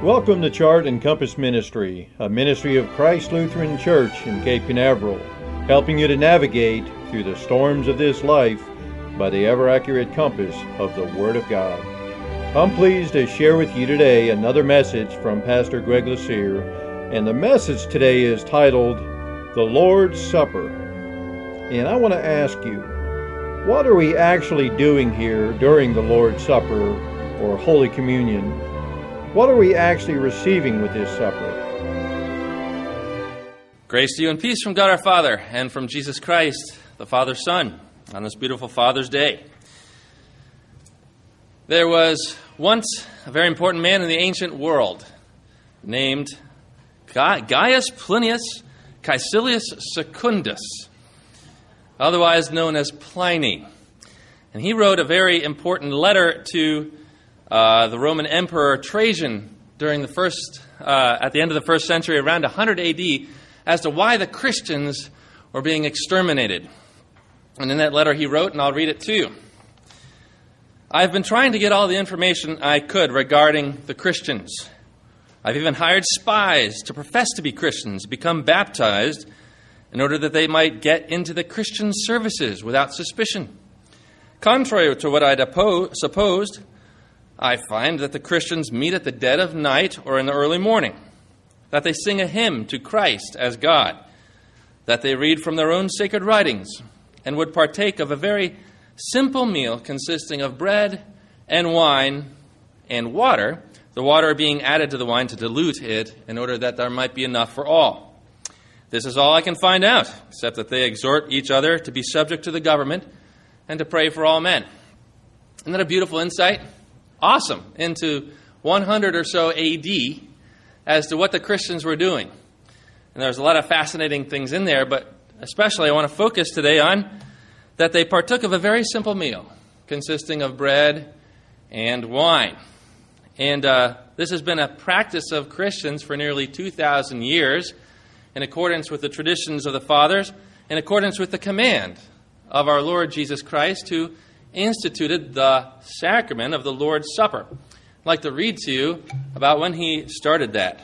Welcome to Chart and Compass Ministry, a ministry of Christ Lutheran Church in Cape Canaveral, helping you to navigate through the storms of this life by the ever-accurate compass of the Word of God. I'm pleased to share with you today another message from Pastor Greg Lassere, and the message today is titled, The Lord's Supper. And I want to ask you, what are we actually doing here during the Lord's Supper or Holy Communion? What are we actually receiving with this supper? Grace to you and peace from God our Father and from Jesus Christ, the Father's Son, on this beautiful Father's Day. There was once a very important man in the ancient world named Gaius Plinius Caecilius Secundus, otherwise known as Pliny. And he wrote a very important letter to the Roman Emperor Trajan during at the end of the first century, around 100 A.D., as to why the Christians were being exterminated. And in that letter he wrote, and I'll read it to you. I've been trying to get all the information I could regarding the Christians. I've even hired spies to profess to be Christians, become baptized, in order that they might get into the Christian services without suspicion. Contrary to what I'd supposed, I find that the Christians meet at the dead of night or in the early morning, that they sing a hymn to Christ as God, that they read from their own sacred writings, and would partake of a very simple meal consisting of bread and wine and water, the water being added to the wine to dilute it in order that there might be enough for all. This is all I can find out, except that they exhort each other to be subject to the government and to pray for all men. Isn't that a beautiful insight? Awesome, into 100 or so A.D. as to what the Christians were doing. And there's a lot of fascinating things in there, but especially I want to focus today on that they partook of a very simple meal consisting of bread and wine. And this has been a practice of Christians for nearly 2,000 years in accordance with the traditions of the fathers, in accordance with the command of our Lord Jesus Christ, who instituted the sacrament of the Lord's Supper. I'd like to read to you about when he started that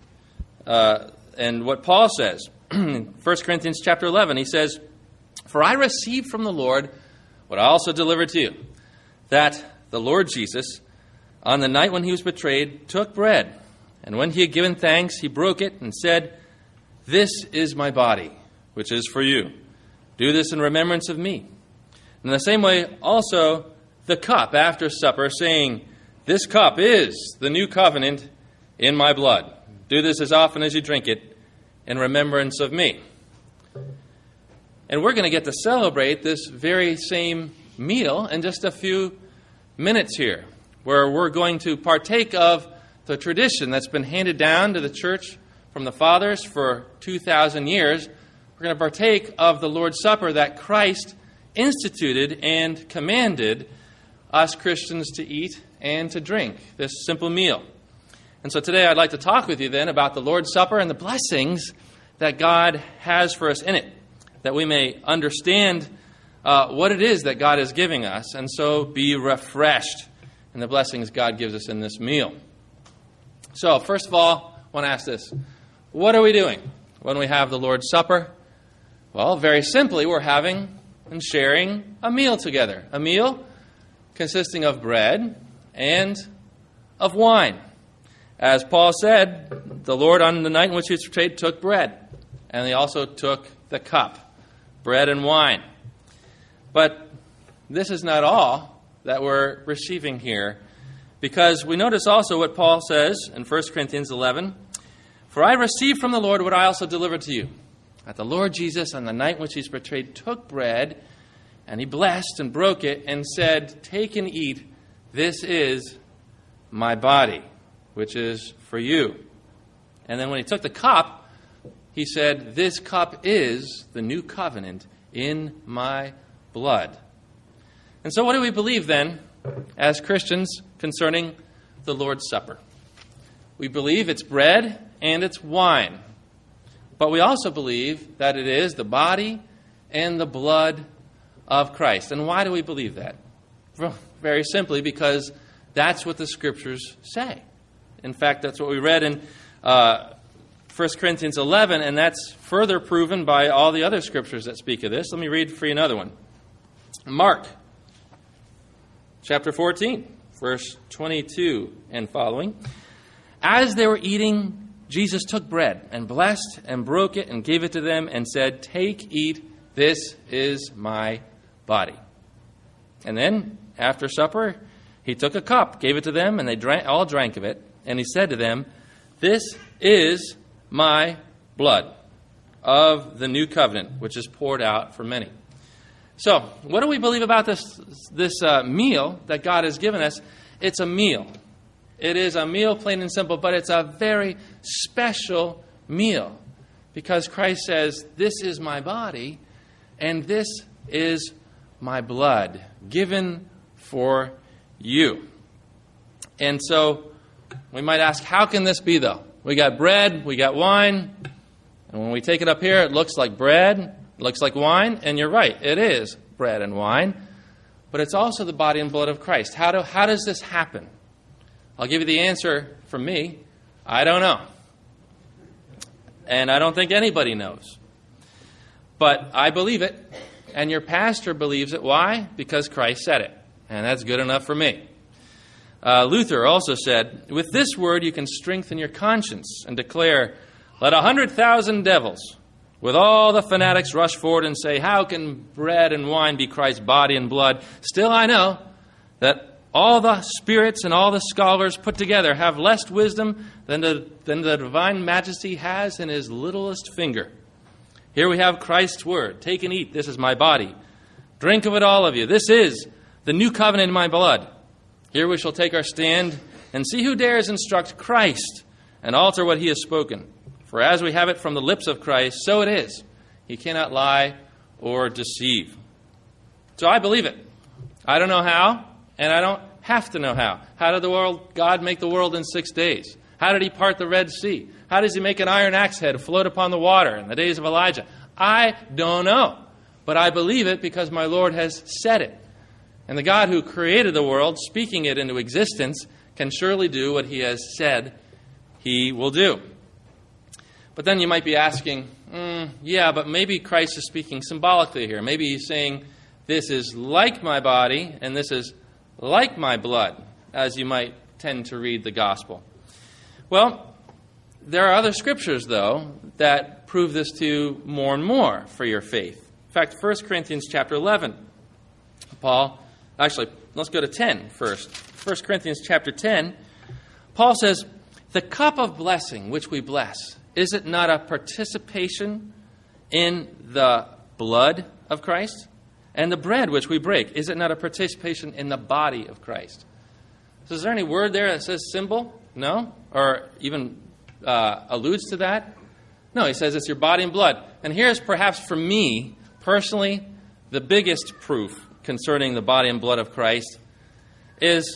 and what Paul says. In 1 Corinthians chapter 11, he says, For I received from the Lord what I also delivered to you, that the Lord Jesus, on the night when he was betrayed, took bread, and when he had given thanks, he broke it and said, This is my body, which is for you. Do this in remembrance of me. In the same way, also, the cup after supper, saying, This cup is the new covenant in my blood. Do this as often as you drink it in remembrance of me. And we're going to get to celebrate this very same meal in just a few minutes here, where we're going to partake of the tradition that's been handed down to the church from the fathers for 2,000 years. We're going to partake of the Lord's Supper that Christ instituted and commanded us Christians to eat and to drink, this simple meal. And so today I'd like to talk with you then about the Lord's Supper and the blessings that God has for us in it, that we may understand what it is that God is giving us, and so be refreshed in the blessings God gives us in this meal. So first of all, I want to ask this. What are we doing when we have the Lord's Supper? Well, very simply, we're having and sharing a meal together. A meal consisting of bread and of wine. As Paul said, the Lord on the night in which he was betrayed took bread, and he also took the cup, bread and wine. But this is not all that we're receiving here, because we notice also what Paul says in 1 Corinthians 11, For I received from the Lord what I also delivered to you, that the Lord Jesus, on the night in which he was betrayed, took bread, and he blessed and broke it and said, Take and eat, this is my body, which is for you. And then when he took the cup, he said, This cup is the new covenant in my blood. And so what do we believe then as Christians concerning the Lord's Supper? We believe it's bread and it's wine. But we also believe that it is the body and the blood of Christ. And why do we believe that? Well, very simply because that's what the Scriptures say. In fact, that's what we read in 1 Corinthians 11, and that's further proven by all the other scriptures that speak of this. Let me read for you another one. Mark, chapter 14, verse 22 and following. As they were eating, Jesus took bread and blessed and broke it and gave it to them and said, "Take, eat, this is my body." And then, after supper, he took a cup, gave it to them, and they all drank of it. And he said to them, "This is my blood of the new covenant, which is poured out for many." So, what do we believe about this meal that God has given us? It's a meal. It is a meal, plain and simple, but it's a very special meal because Christ says, "This is my body, and this is my blood, given for you." And so, we might ask, how can this be, though? We got bread, we got wine, and when we take it up here, it looks like bread, it looks like wine, and you're right, it is bread and wine, but it's also the body and blood of Christ. How does this happen? I'll give you the answer from me. I don't know. And I don't think anybody knows. But I believe it, and your pastor believes it. Why? Because Christ said it, and that's good enough for me. Luther also said, "With this word you can strengthen your conscience and declare, 'Let 100,000 devils, with all the fanatics rush forward and say, how can bread and wine be Christ's body and blood? Still I know that all the spirits and all the scholars put together have less wisdom than the divine majesty has in his littlest finger. Here we have Christ's word. Take and eat. This is my body. Drink of it, all of you. This is the new covenant in my blood. Here we shall take our stand and see who dares instruct Christ and alter what he has spoken. For as we have it from the lips of Christ, so it is. He cannot lie or deceive." So I believe it. I don't know how, and I don't have to know how. How did God make the world in 6 days? How did he part the Red Sea? How does he make an iron axe head float upon the water in the days of Elijah? I don't know. But I believe it because my Lord has said it. And the God who created the world, speaking it into existence, can surely do what he has said he will do. But then you might be asking, yeah, but maybe Christ is speaking symbolically here. Maybe he's saying, this is like my body and this is like my blood, as you might tend to read the gospel. Well, there are other scriptures, though, that prove this to you more and more for your faith. In fact, 1 Corinthians chapter 11, let's go to 10 first. 1 Corinthians chapter 10, Paul says, "The cup of blessing which we bless, is it not a participation in the blood of Christ? And the bread which we break, is it not a participation in the body of Christ?" So is there any word there that says symbol? No? Or even alludes to that? No, he says it's your body and blood. And here's perhaps for me, personally, the biggest proof concerning the body and blood of Christ is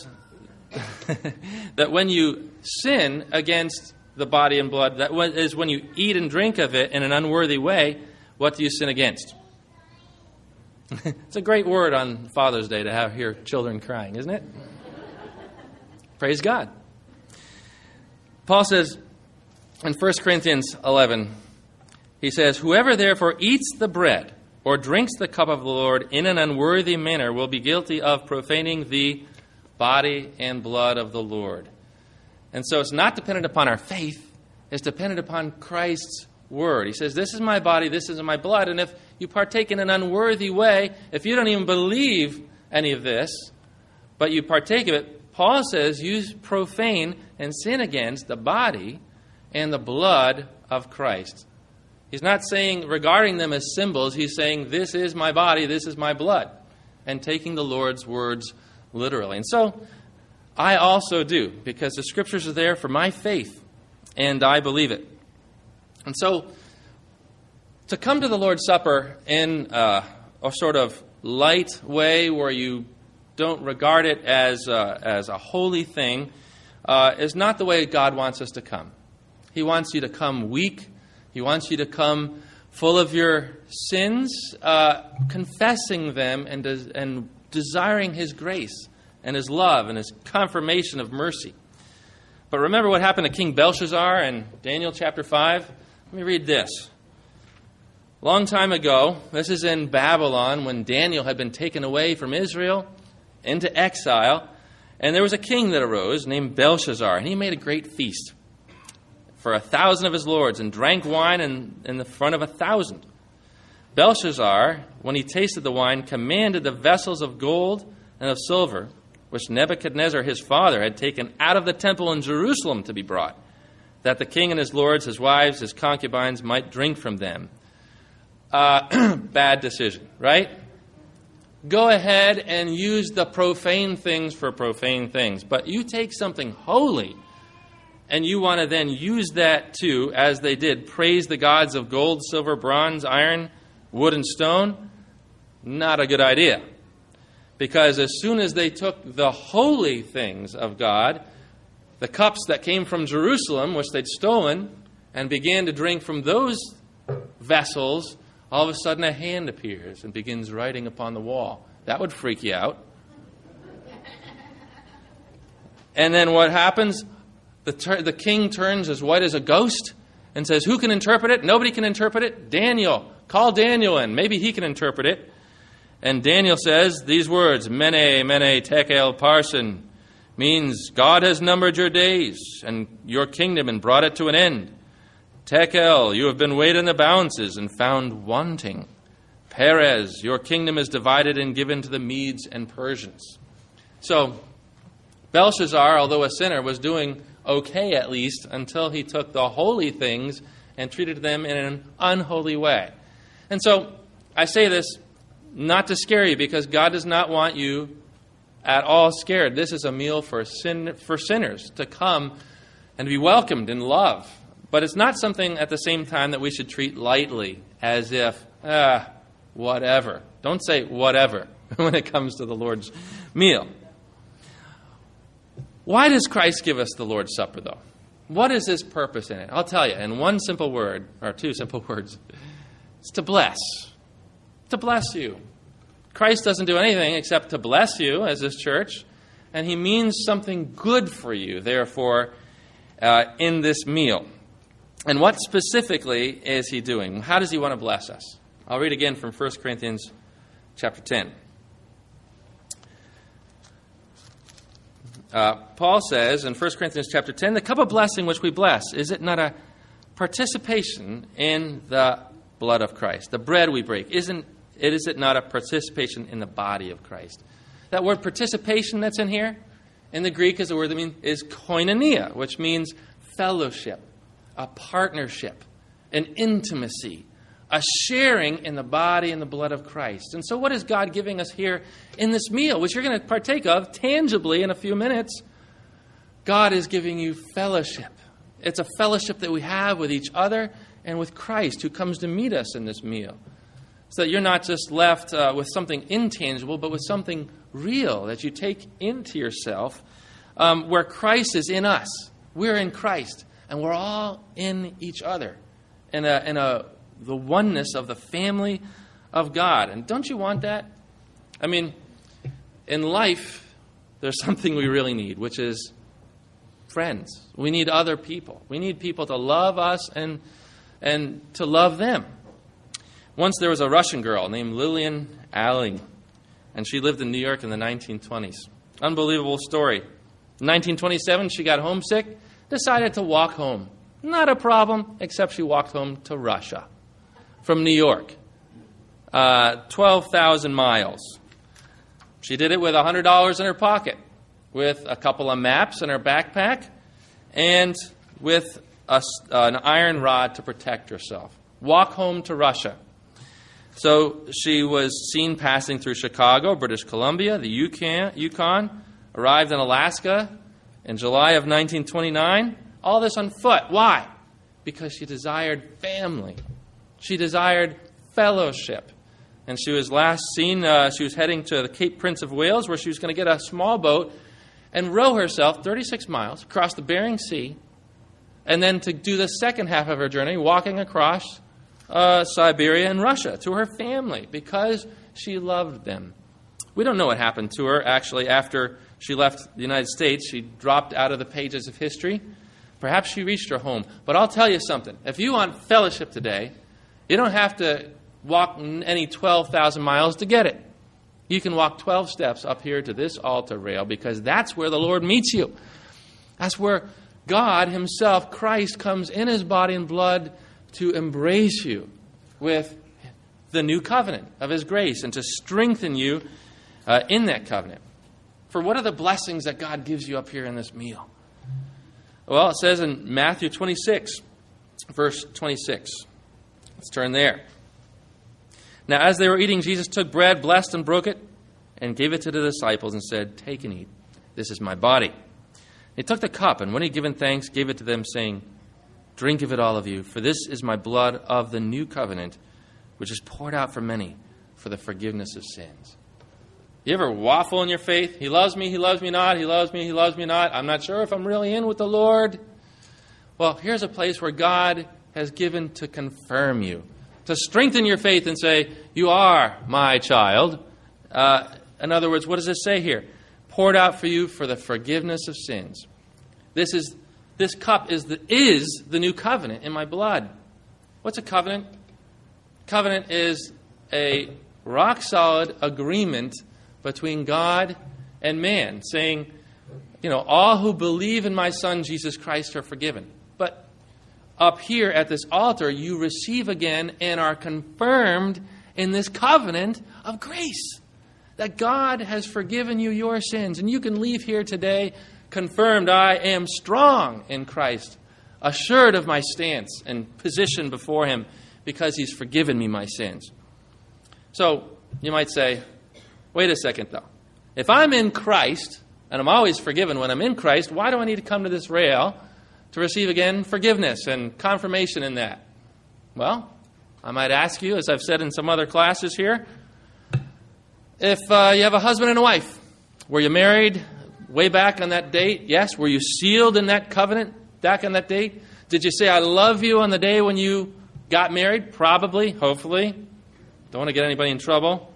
that when you sin against the body and blood, that is when you eat and drink of it in an unworthy way, what do you sin against? It's a great word on Father's Day to hear children crying, isn't it? Praise God. Paul says in 1 Corinthians 11, he says, "Whoever therefore eats the bread or drinks the cup of the Lord in an unworthy manner will be guilty of profaning the body and blood of the Lord." And so it's not dependent upon our faith. It's dependent upon Christ's word. He says, this is my body, this is my blood. And if you partake in an unworthy way, if you don't even believe any of this, but you partake of it, Paul says you profane and sin against the body and the blood of Christ. He's not saying regarding them as symbols. He's saying, this is my body, this is my blood, and taking the Lord's words literally. And so I also do, because the scriptures are there for my faith, and I believe it. And so to come to the Lord's Supper in a sort of light way where you don't regard it as a holy thing is not the way God wants us to come. He wants you to come weak. He wants you to come full of your sins, confessing them and desiring His grace and His love and His confirmation of mercy. But remember what happened to King Belshazzar in Daniel chapter 5? Let me read this. Long time ago, this is in Babylon, when Daniel had been taken away from Israel into exile, and there was a king that arose named Belshazzar, and he made a great feast for 1,000 of his lords and drank wine in the front of 1,000. Belshazzar, when he tasted the wine, commanded the vessels of gold and of silver, which Nebuchadnezzar his father had taken out of the temple in Jerusalem to be brought, that the king and his lords, his wives, his concubines might drink from them. Bad decision, right? Go ahead and use the profane things for profane things. But you take something holy and you want to then use that too, as they did, praise the gods of gold, silver, bronze, iron, wood, and stone. Not a good idea. Because as soon as they took the holy things of God, the cups that came from Jerusalem, which they'd stolen, and began to drink from those vessels, all of a sudden a hand appears and begins writing upon the wall. That would freak you out. And then what happens? The king turns as white as a ghost and says, who can interpret it? Nobody can interpret it. Daniel. Call Daniel in. Maybe he can interpret it. And Daniel says these words, Mene, Mene, Tekel, Parsin, means God has numbered your days and your kingdom and brought it to an end. Tekel, you have been weighed in the balances and found wanting. Perez, your kingdom is divided and given to the Medes and Persians. So, Belshazzar, although a sinner, was doing okay at least until he took the holy things and treated them in an unholy way. And so, I say this not to scare you, because God does not want you at all scared. This is a meal for sinners to come and to be welcomed in love. But it's not something at the same time that we should treat lightly, as if, whatever. Don't say whatever when it comes to the Lord's meal. Why does Christ give us the Lord's Supper, though? What is his purpose in it? I'll tell you, in one simple word, or two simple words. It's to bless. To bless you. Christ doesn't do anything except to bless you as his church, and he means something good for you, therefore, in this meal. And what specifically is he doing? How does he want to bless us? I'll read again from 1 Corinthians chapter 10. Paul says in 1 Corinthians chapter 10, the cup of blessing which we bless, is it not a participation in the blood of Christ? The bread we break, is it not a participation in the body of Christ? That word participation that's in here, in the Greek is a word that means is koinonia, which means fellowship, a partnership, an intimacy, a sharing in the body and the blood of Christ. And so what is God giving us here in this meal, which you're going to partake of tangibly in a few minutes? God is giving you fellowship. It's a fellowship that we have with each other and with Christ, who comes to meet us in this meal. So that you're not just left with something intangible, but with something real that you take into yourself, where Christ is in us. We're in Christ, and we're all in each other, in the oneness of the family of God. And don't you want that? I mean, in life, there's something we really need, which is friends. We need other people. We need people to love us and to love them. Once there was a Russian girl named Lillian Alling, and she lived in New York in the 1920s. Unbelievable story. In 1927, she got homesick, decided to walk home. Not a problem, except she walked home to Russia from New York. 12,000 miles. She did it with $100 in her pocket, with a couple of maps in her backpack, and with an iron rod to protect herself. Walk home to Russia. So she was seen passing through Chicago, British Columbia, the Yukon, arrived in Alaska in July of 1929. All this on foot. Why? Because she desired family. She desired fellowship. And she was last seen, she was heading to the Cape Prince of Wales, where she was going to get a small boat and row herself 36 miles across the Bering Sea, and then to do the second half of her journey, walking across Siberia and Russia to her family, because she loved them. We don't know what happened to her, actually, after she left the United States. She dropped out of the pages of history. Perhaps she reached her home. But I'll tell you something. If you want fellowship today, you don't have to walk any 12,000 miles to get it. You can walk 12 steps up here to this altar rail, because that's where the Lord meets you. That's where God himself, Christ, comes in his body and blood to embrace you with the new covenant of his grace and to strengthen you in that covenant. For what are the blessings that God gives you up here in this meal? Well, it says in Matthew 26, verse 26. Let's turn there. Now, as they were eating, Jesus took bread, blessed and broke it, and gave it to the disciples and said, "Take and eat. This is my body." He took the cup, and when he had given thanks, gave it to them, saying, "Drink of it, all of you, for this is my blood of the new covenant, which is poured out for many for the forgiveness of sins." You ever waffle in your faith? He loves me not. He loves me not. I'm not sure if I'm really in with the Lord. Well, here's a place where God has given to confirm you, to strengthen your faith and say, "You are my child." In other words, what does it say here? Poured out for you for the forgiveness of sins. This cup is the new covenant in my blood. What's a covenant? Covenant is a rock-solid agreement between God and man, saying, all who believe in my Son, Jesus Christ, are forgiven. But up here at this altar, you receive again and are confirmed in this covenant of grace, that God has forgiven you your sins. And you can leave here today confirmed, I am strong in Christ, assured of my stance and position before him because he's forgiven me my sins. So you might say, wait a second though. If I'm in Christ, and I'm always forgiven when I'm in Christ, why do I need to come to this rail to receive again forgiveness and confirmation in that? Well, I might ask you, as I've said in some other classes here, if you have a husband and a wife, were you married way back on that date? Yes. Were you sealed in that covenant back on that date? Did you say, I love you on the day when you got married? Probably, hopefully. Don't want to get anybody in trouble.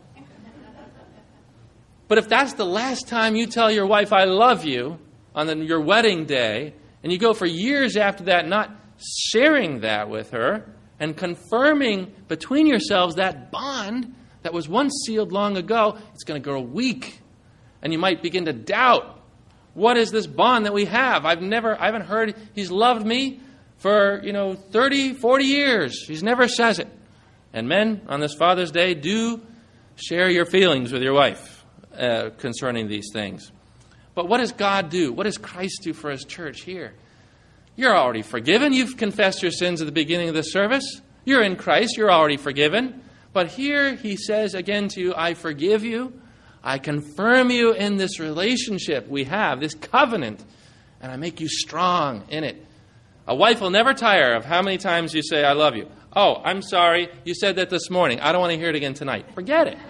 But if that's the last time you tell your wife, I love you, on your wedding day, and you go for years after that not sharing that with her and confirming between yourselves that bond that was once sealed long ago, it's going to grow weak. And you might begin to doubt, what is this bond that we have? I haven't heard he's loved me for, 30, 40 years. He never says it. And men, on this Father's Day, do share your feelings with your wife concerning these things. But what does God do? What does Christ do for his church here? You're already forgiven. You've confessed your sins at the beginning of the service. You're in Christ. You're already forgiven. But here he says again to you, I forgive you. I confirm you in this relationship we have, this covenant, and I make you strong in it. A wife will never tire of how many times you say, I love you. Oh, I'm sorry. You said that this morning. I don't want to hear it again tonight. Forget it.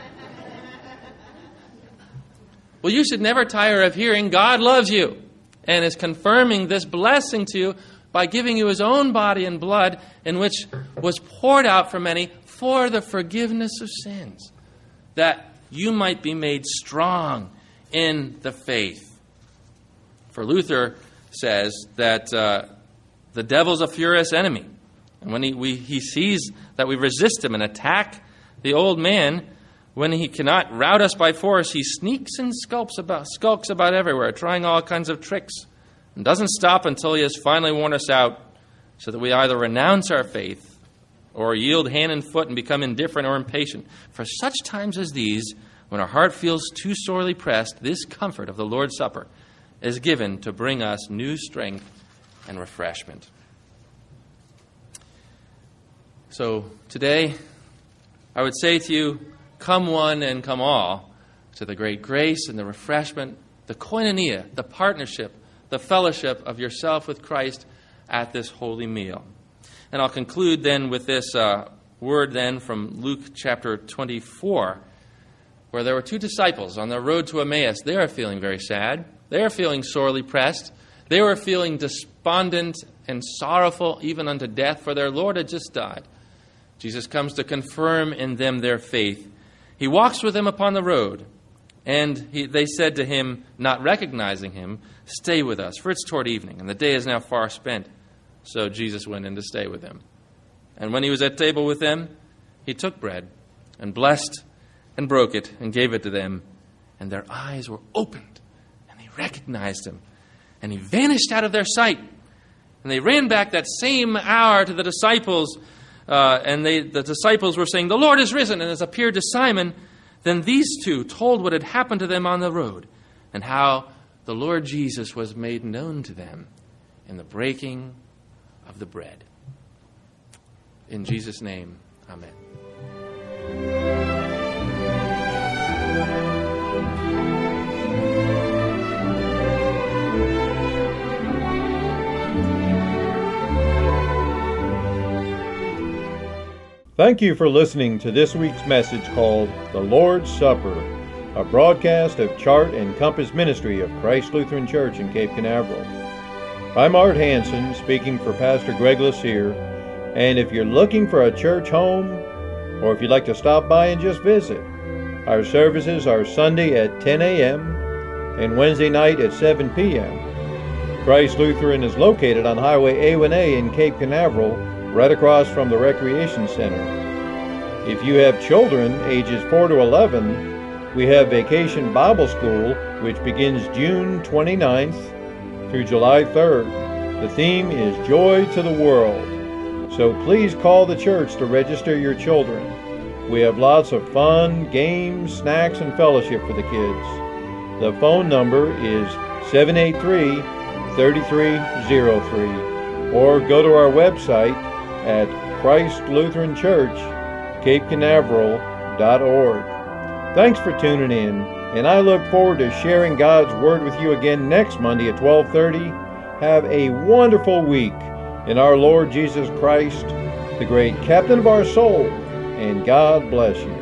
Well, you should never tire of hearing God loves you and is confirming this blessing to you by giving you his own body and blood, in which was poured out for many for the forgiveness of sins, that you might be made strong in the faith. For Luther says that the devil's a furious enemy. And when he sees that we resist him and attack the old man, when he cannot rout us by force, he sneaks and skulks about everywhere, trying all kinds of tricks, and doesn't stop until he has finally worn us out, so that we either renounce our faith or yield hand and foot and become indifferent or impatient. For such times as these, when our heart feels too sorely pressed, this comfort of the Lord's Supper is given to bring us new strength and refreshment. So today, I would say to you, come one and come all to the great grace and the refreshment, the koinonia, the partnership, the fellowship of yourself with Christ at this holy meal. And I'll conclude then with this word then from Luke chapter 24, where there were two disciples on their road to Emmaus. They are feeling very sad. They are feeling sorely pressed. They were feeling despondent and sorrowful even unto death, for their Lord had just died. Jesus comes to confirm in them their faith. He walks with them upon the road, And they said to him, not recognizing him, "Stay with us, for it's toward evening, and the day is now far spent." So Jesus went in to stay with them. And when he was at table with them, he took bread and blessed and broke it and gave it to them. And their eyes were opened, and they recognized him. And he vanished out of their sight. And they ran back that same hour to the disciples, and the disciples were saying, "The Lord is risen and has appeared to Simon." Then these two told what had happened to them on the road, and how the Lord Jesus was made known to them in the breaking of the bread. In Jesus' name, amen. Thank you for listening to this week's message called The Lord's Supper, a broadcast of Chart and Compass Ministry of Christ Lutheran Church in Cape Canaveral. I'm Art Hansen, speaking for Pastor Greg Lassere, and if you're looking for a church home, or if you'd like to stop by and just visit, our services are Sunday at 10 a.m. and Wednesday night at 7 p.m. Christ Lutheran is located on Highway A1A in Cape Canaveral, right across from the Recreation Center. If you have children ages 4 to 11, we have Vacation Bible School, which begins June 29th through July 3rd. The theme is Joy to the World. So please call the church to register your children. We have lots of fun, games, snacks, and fellowship for the kids. The phone number is 783-3303, or go to our website at ChristLutheranChurch.CapeCanaveral.org. Thanks for tuning in, and I look forward to sharing God's Word with you again next Monday at 12:30. Have a wonderful week in our Lord Jesus Christ, the great captain of our soul, and God bless you.